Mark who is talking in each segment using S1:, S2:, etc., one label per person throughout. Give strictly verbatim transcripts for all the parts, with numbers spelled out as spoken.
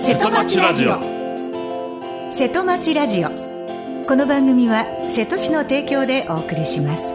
S1: 瀬戸町ラジオ。瀬戸町ラジオ、この番組は瀬戸市の提供でお送りします。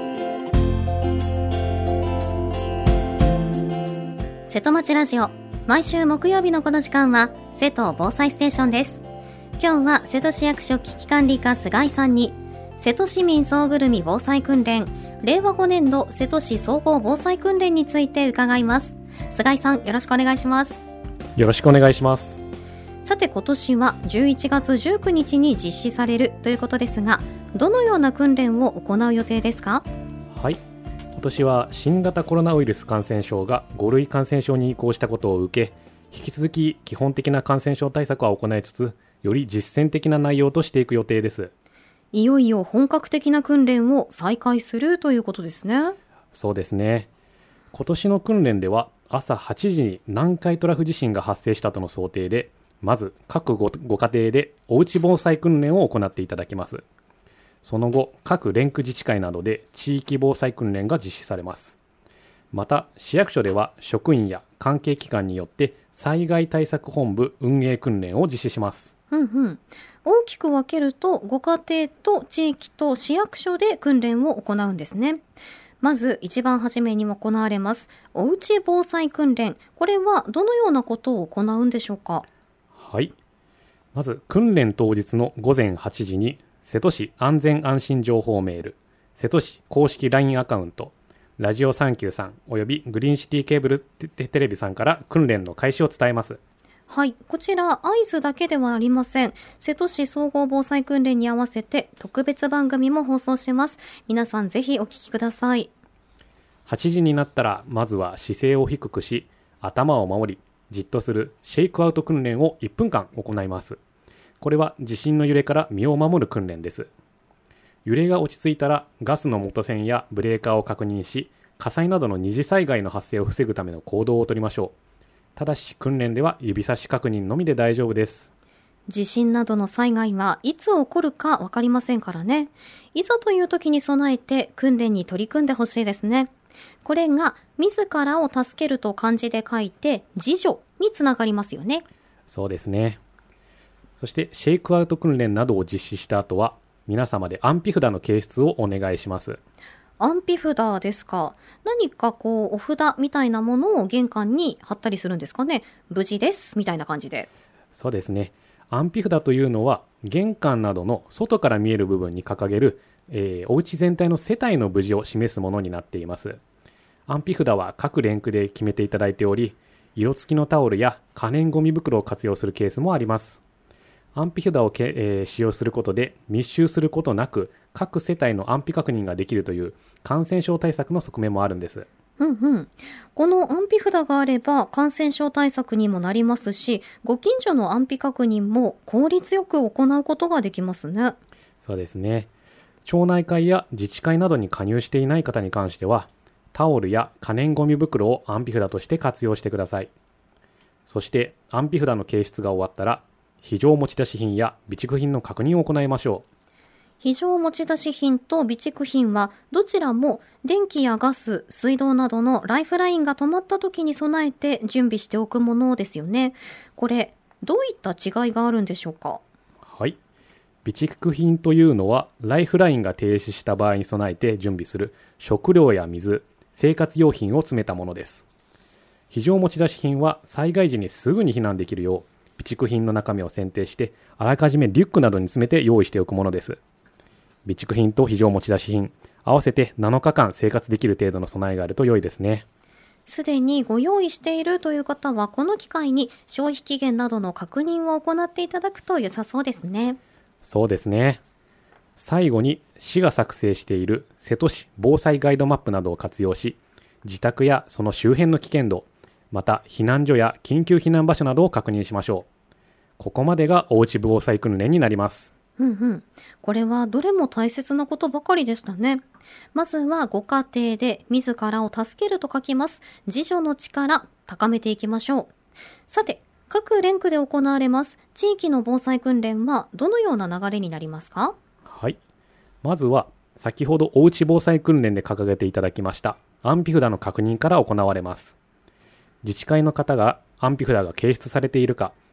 S2: 瀬戸町ラジオ、毎週木曜日のこの時間は瀬戸防災ステーションです。今日は瀬戸市役所危機管理課菅井さんに、瀬戸市民総ぐるみ防災訓練れいわごねんど瀬戸市総合防災訓練について伺います。菅井さん、よろしくお願いします。
S3: よろしくお願いします。
S2: さて、今年はじゅういちがつじゅうくにちに実施されるということですが、どのような訓練を行う予定ですか？
S3: はい、今年は新型コロナウイルス感染症がごるい感染症に移行したことを受け、引き続き基本的な感染症対策は行いつつ、より実践的な内容としていく予定です。
S2: いよいよ本格的な訓練を再開するということですね。
S3: そうですね。今年の訓練では朝はちじに南海トラフ地震が発生したとの想定で、まず各 ご, ご家庭でおうち防災訓練を行っていただきます。その後、各連区自治会などで地域防災訓練が実施されます。また、市役所では職員や関係機関によって災害対策本部運営訓練を実施します。
S2: うんうん、大きく分けるとご家庭と地域と市役所で訓練を行うんですね。まず一番初めに行われますおうち防災訓練、これはどのようなことを行うんでしょうか？
S3: はい、まず訓練当日のごぜんはちじに瀬戸市安全安心情報メール、瀬戸市公式 ライン アカウント、ラジオサンキューさんおよびグリーンシティケーブルテレビさんから訓練の開始を伝えます。
S2: はい、こちら合図だけではありません。瀬戸市総合防災訓練に合わせて特別番組も放送します。皆さんぜひお聞きください。
S3: はちじになったら、まずは姿勢を低くし、頭を守り、じっとするシェイクアウト訓練をいっぷんかん行います。これは地震の揺れから身を守る訓練です。揺れが落ち着いたら、ガスの元栓やブレーカーを確認し、火災などの二次災害の発生を防ぐための行動をとりましょう。ただし訓練では指差し確認のみで大丈夫です。
S2: 地震などの災害はいつ起こるか分かりませんからね。いざという時に備えて訓練に取り組んでほしいですね。これが自らを助けると漢字で書いて自助につながりますよね。
S3: そうですね。そしてシェイクアウト訓練などを実施した後は、皆様で安否札の掲出をお願いします。
S2: 安否札ですか。何かこうお札みたいなものを玄関に貼ったりするんですかね。無事ですみたいな感じで。
S3: そうですね。安否札というのは玄関などの外から見える部分に掲げる、えー、お家全体の世帯の無事を示すものになっています。安否札は各連区で決めていただいており、色付きのタオルや可燃ゴミ袋を活用するケースもあります。安否札をけ、えー、使用することで密集することなく各世帯の安否確認ができるという感染症対策の側面もあるんです。
S2: うんうん。この安否札があれば感染症対策にもなりますし、ご近所の安否確認も効率よく行うことができますね。
S3: そうですね。町内会や自治会などに加入していない方に関しては、タオルや可燃ゴミ袋を安否札として活用してください。そして安否札の掲出が終わったら、非常持ち出し品や備蓄品の確認を行いましょう。
S2: 非常持ち出し品と備蓄品はどちらも電気やガス、水道などのライフラインが止まった時に備えて準備しておくものですよね。これどういった違いがあるんでしょうか？
S3: はい。備蓄品というのはライフラインが停止した場合に備えて準備する食料や水、生活用品を詰めたものです。非常持ち出し品は災害時にすぐに避難できるよう備蓄品の中身を選定してあらかじめリュックなどに詰めて用意しておくものです。備蓄品と非常持ち出し品合わせてなのかかん生活できる程度の備えがあると良いですね。
S2: すでにご用意しているという方はこの機会に消費期限などの確認を行っていただくと良さそうですね。
S3: そうですね。最後に市が作成している瀬戸市防災ガイドマップなどを活用し、自宅やその周辺の危険度、また避難所や緊急避難場所などを確認しましょう。ここまでがおうち防災訓練になります。
S2: うんうん。これはどれも大切なことばかりでしたね。まずはご家庭で自らを助けると書きます。自助の力高めていきましょう。さて、各連区で行われます地域の防災訓練はどのような流れになりますか？
S3: はい。まずは先ほどおうち防災訓練で掲げていただきました安否札の確認から行われます。自治会の方が安否札が掲出されているか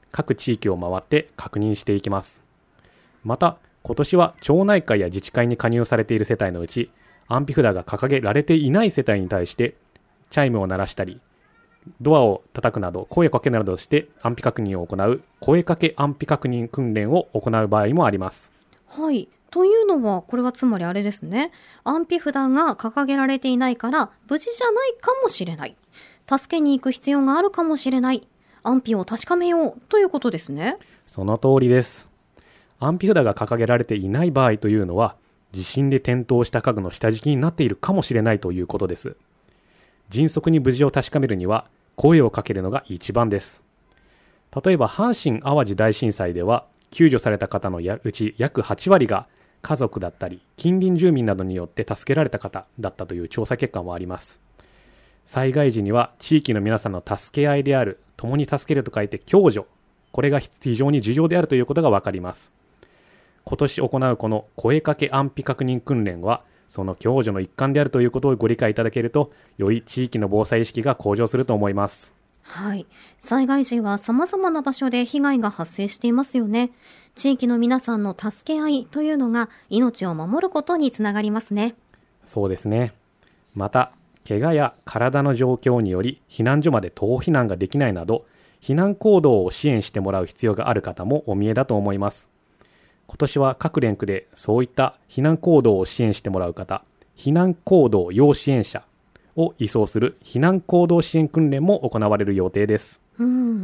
S3: 各地域を回って確認していきます。また、今年は町内会や自治会に加入されている世帯のうち、安否札が掲げられていない世帯に対してチャイムを鳴らしたり、ドアを叩くなど声をかけるなどして安否確認を行う声かけ安否確認訓練を行う場合もあります。
S2: はい。というのは、これはつまりあれですね。安否札が掲げられていないから無事じゃないかもしれない。助けに行く必要があるかもしれない。安否を確かめようということですね。
S3: その通りです。安否札が掲げられていない場合というのは、地震で転倒した家具の下敷きになっているかもしれないということです。迅速に無事を確かめるには声をかけるのが一番です。例えば阪神・淡路大震災では、救助された方のうち約はちわりが家族だったり近隣住民などによって助けられた方だったという調査結果もあります。災害時には地域の皆さんの助け合いである、共に助けると書いて共助、これが非常に重要であるということが分かります。今年行うこの声かけ安否確認訓練は、その共助の一環であるということをご理解いただけると、より地域の防災意識が向上すると思います。
S2: はい。災害時は様々な場所で被害が発生していますよね。地域の皆さんの助け合いというのが命を守ることにつながりますね。
S3: そうですね。また、怪我や体の状況により避難所まで徒歩避難ができないなど、避難行動を支援してもらう必要がある方もお見えだと思います。今年は各連区でそういった避難行動を支援してもらう方、避難行動要支援者を移送する避難行動支援訓練も行われる予定です。
S2: うん、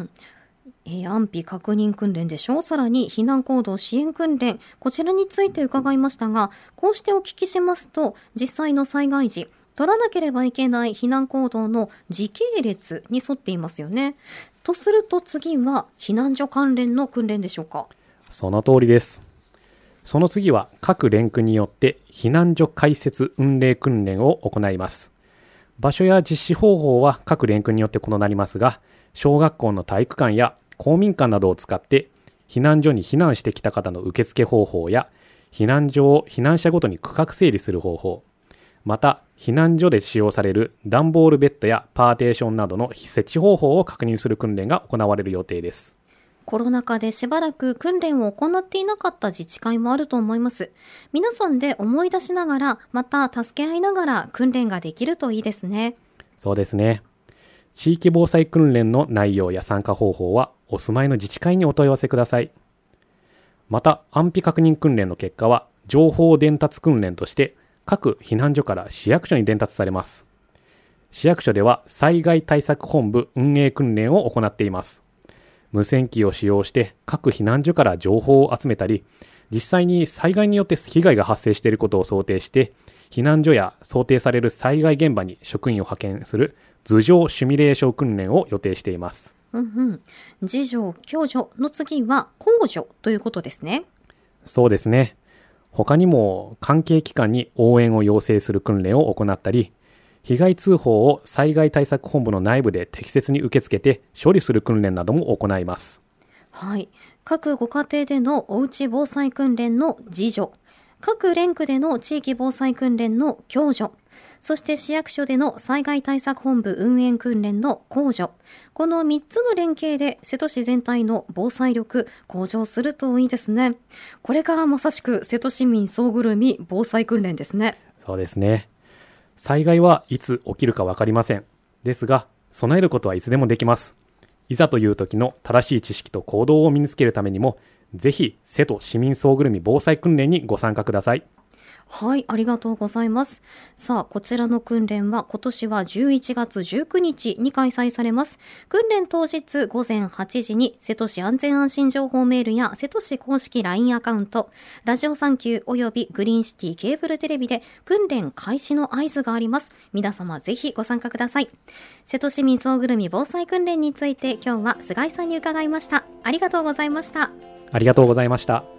S2: えー、安否確認訓練でしょう。さらに避難行動支援訓練、こちらについて伺いましたが、こうしてお聞きしますと、実際の災害時取らなければいけない避難行動の時系列に沿っていますよね。とすると次は避難所関連の訓練でしょうか。
S3: その通りです。その次は各連区によって避難所開設運営訓練を行います。場所や実施方法は各連区によって異なりますが、小学校の体育館や公民館などを使って避難所に避難してきた方の受付方法や、避難所を避難者ごとに区画整理する方法、また避難所で使用される段ボールベッドやパーテーションなどの設置方法を確認する訓練が行われる予定です。
S2: コロナ禍でしばらく訓練を行っていなかった自治会もあると思います。皆さんで思い出しながら、また助け合いながら訓練ができるといいですね。
S3: そうですね。地域防災訓練の内容や参加方法はお住まいの自治会にお問い合わせください。また安否確認訓練の結果は情報伝達訓練として各避難所から市役所に伝達されます。市役所では災害対策本部運営訓練を行っています。無線機を使用して各避難所から情報を集めたり、実際に災害によって被害が発生していることを想定して避難所や想定される災害現場に職員を派遣する図上シミュレーション訓練を予定しています。
S2: うんうん。自助共助の次は公助ということですね。
S3: そうですね。他にも関係機関に応援を要請する訓練を行ったり、被害通報を災害対策本部の内部で適切に受け付けて処理する訓練なども行います。
S2: はい。各ご家庭でのおうち防災訓練の自助、各連区での地域防災訓練の共助、そして市役所での災害対策本部運営訓練の公助、このみっつの連携で瀬戸市全体の防災力向上するといいですね。これがまさしく瀬戸市民総ぐるみ防災訓練ですね。
S3: そうですね。災害はいつ起きるか分かりません。ですが、備えることはいつでもできます。いざという時の正しい知識と行動を身につけるためにも、ぜひ瀬戸市民総ぐるみ防災訓練にご参加ください。
S2: はい、ありがとうございます。さあ、こちらの訓練は今年はじゅういちがつじゅうくにちに開催されます。訓練当日午前はちじに瀬戸市安全安心情報メールや瀬戸市公式 ライン アカウント、ラジオサンキューおよびグリーンシティケーブルテレビで訓練開始の合図があります。皆様ぜひご参加ください。瀬戸市民総ぐるみ防災訓練について今日は菅井さんに伺いました。ありがとうございました。
S3: ありがとうございました。